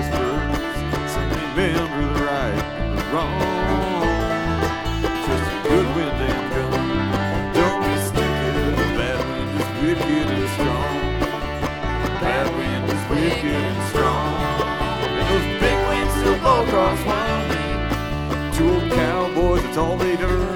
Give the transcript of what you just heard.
whispers. So remember the right and the wrong. Just a good wind and gun. Don't be stupid. The bad wind is wicked and strong. Bad wind is wicked and strong. And those big winds still blow across Wyoming. Two old cowboys, that's all they do.